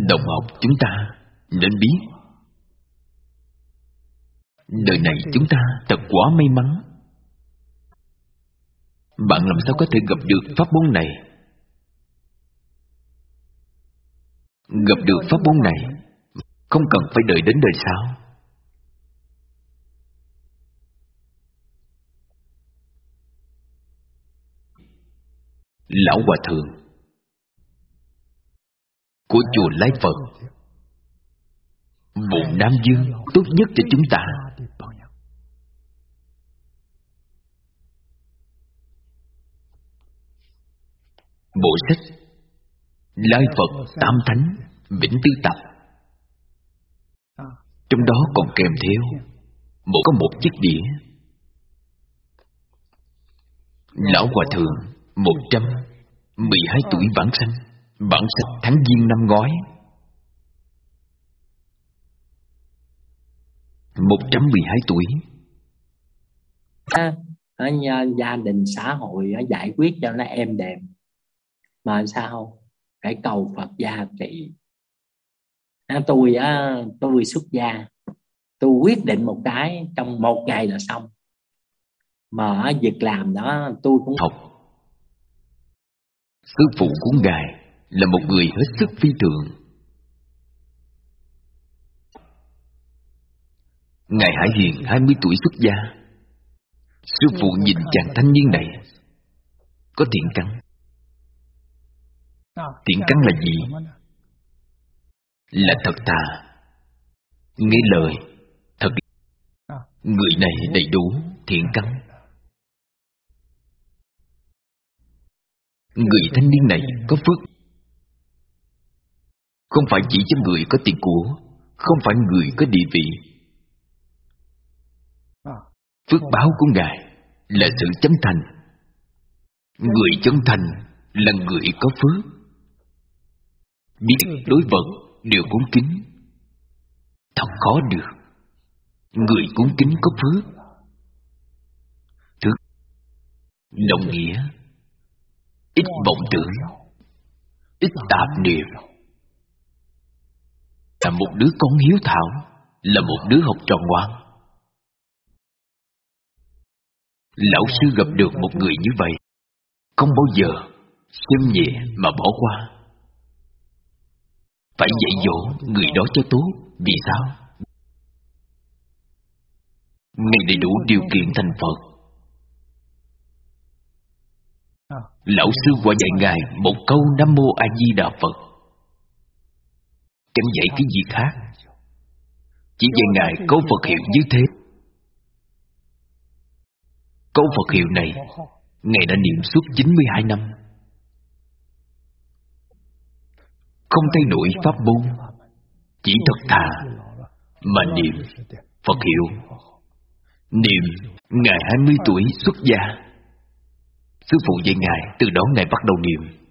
Đồng học chúng ta nên biết, đời này chúng ta thật quá may mắn. Bạn làm sao có thể gặp được pháp môn này? Gặp được pháp môn này không cần phải đợi đến đời sau. Lão Hòa Thượng của chùa Lái Phật, vùng Nam Dương tốt nhất cho chúng ta. Bộ sách Lai Phật Tam Thánh Vĩnh Tư Tập, trong đó còn kèm theo có một chiếc đĩa. Lão Hòa Thượng 112 tuổi vãng sanh, bản sách tháng Giêng năm ngoái. 112 tuổi. Ở gia đình xã hội giải quyết cho nó êm đềm, mà sao phải cầu Phật gia trị. Tôi xuất gia, tôi quyết định một cái trong một ngày là xong, mà việc làm đó tôi cũng học. Sư phụ của Ngài là một người hết sức phi thường. Ngài Hải Hiền 20 tuổi xuất gia. Sư phụ nhìn chàng thanh niên này có thiện căn. Thiện căn là gì? Là thật thà, nghe lời, thật. Người này đầy đủ thiện căn. Người thanh niên này có phước, không phải chỉ cho người có tiền của, không phải người có địa vị. Phước báo của Ngài là sự chân thành. Người chân thành là người có phước, biết đối vật đều cúng kính. Thật khó được. Người cúng kính có phước. Thức đồng nghĩa, ít vọng tưởng, ít tạp niệm, là một đứa con hiếu thảo, là một đứa học trò ngoan. Lão sư gặp được một người như vậy, không bao giờ xem nhẹ mà bỏ qua. Phải dạy dỗ người đó cho tốt. Vì sao? Ngài đầy đủ điều kiện thành Phật. Lão sư qua dạy Ngài một câu Nam Mô A Di Đà Phật, chẳng dạy cái gì khác, chỉ dạy Ngài câu Phật hiệu như thế. Câu Phật hiệu này Ngài đã niệm suốt 92 năm, không thay đổi pháp môn, chỉ thật thà mà niệm Phật hiệu. Niệm Ngài 20 tuổi xuất gia. Sư phụ dạy Ngài, từ đó Ngài bắt đầu niệm.